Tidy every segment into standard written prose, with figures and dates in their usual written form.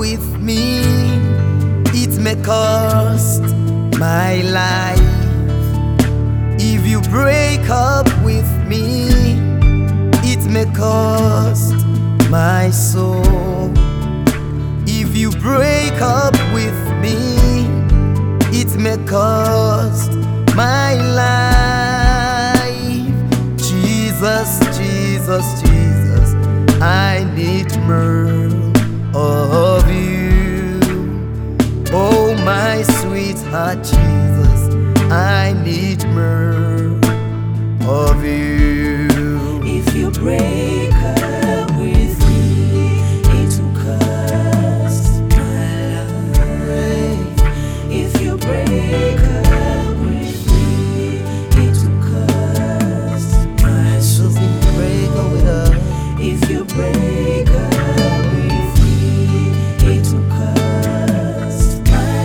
with me, it may cost my life. If you break up with me, it may cost my soul. If you break up with me, it may cost my life. Jesus, Jesus, Jesus, I need more of you. Oh, my sweetheart Jesus, I need more of you. If you break up with me, it will cost my life. If you break up with me, it will cost my soul. Break up with us. If you break up with me, it will cost my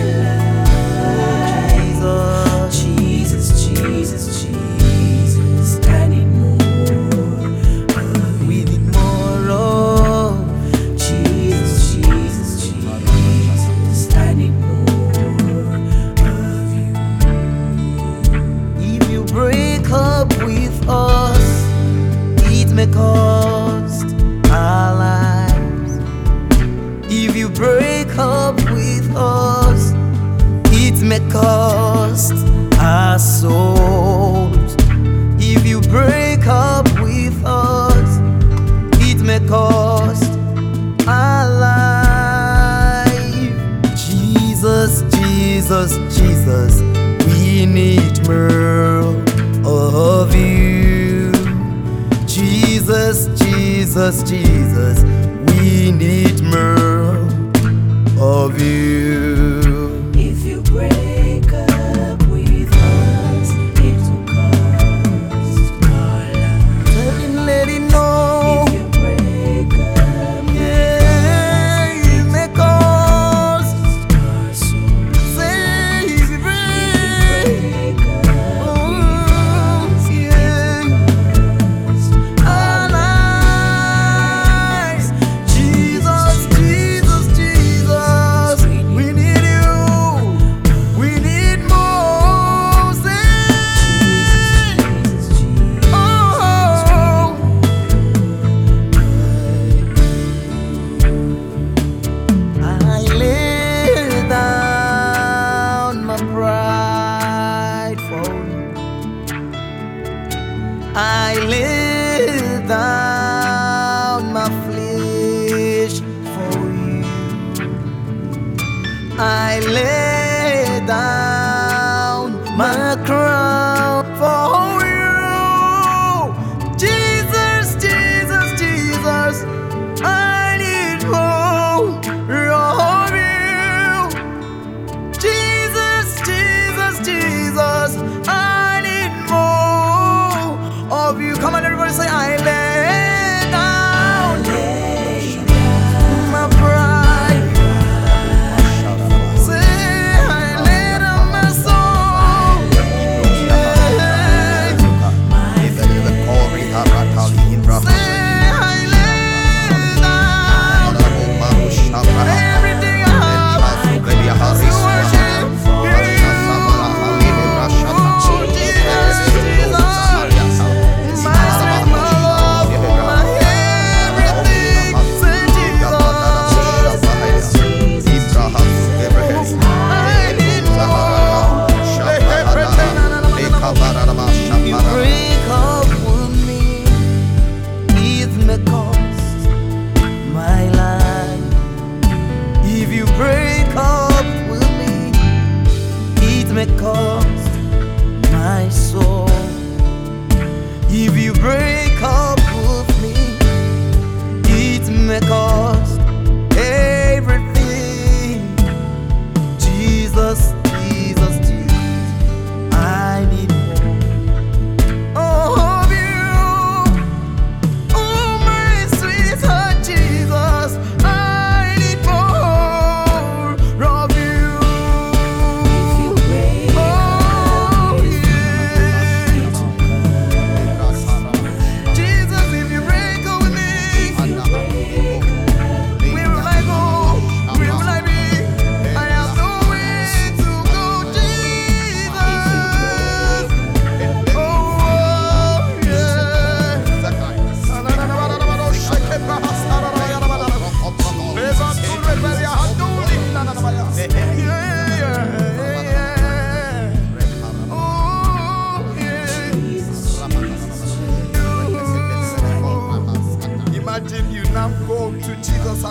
life. Jesus, Jesus, Jesus, I need more. We need more of Jesus, Jesus, Jesus, I need more of you. If you break up with us, it may cost our lives. If you break up with us, it may cost our souls. If you break up with us, it may cost our life. Jesus, Jesus, Jesus, we need more of you. Jesus, Jesus, Jesus, we need more of you. If you break up with us, it will cost our life. Tell him, let him know. If you break up, Yeah, it may cost. our soul. Say if you break. Break up, Oh, yeah. cost Our lives. Jesus, Jesus, Jesus, we need you. We need more. Say, Jesus, Jesus. oh, I lay down my pride for you. I lay down my flesh for you. I lay down my crown for you. Jesus, Jesus, Jesus, I need more of you. Jesus, Jesus, Jesus, I need more of you. Come on, everybody, say, I lay down my pride. Say, I lay down my soul. Yeah. Say, I lay down everything I have to worship you. Jesus, Jesus, my strength, my love, my everything. Say, Jesus, I need more. You break up with me, it may cost my life. If you break up with me, it may cost my soul. If you break up with me, it may cost everything. Jesus, Jesus, Jesus, I need more of you. Oh, my sweetheart Jesus, I need more of you. If you break Oh, up, yeah. Jesus, if you break up with me,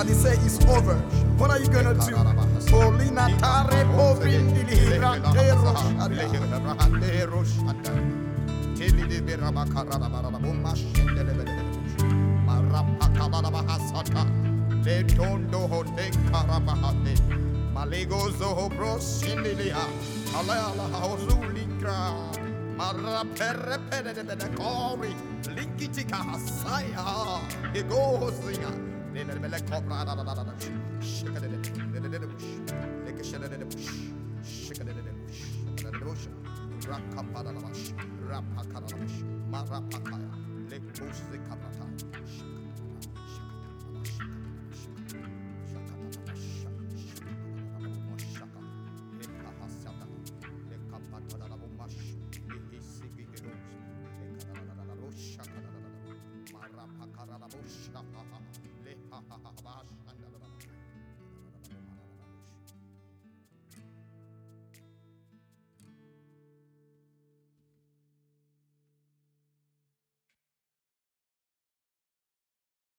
Somebody say it's over. What are you gonna do? Polina tare povindili hibrantero shada. Teli de beramakara barabuma shendelebele. Marapakala bahasata. Le tondo honde karabahate. Malego zoho broshindilia. Alala hauzulikra. Marapere pere de kori. Linkitika hasaya. Egozia. Lelebele cobra da shake the bush. Like a shell of the bush. Shake the bush. The bush. Rakapada the bush. Rapakada the bush. Marapakaya. Lake bush the cabrata.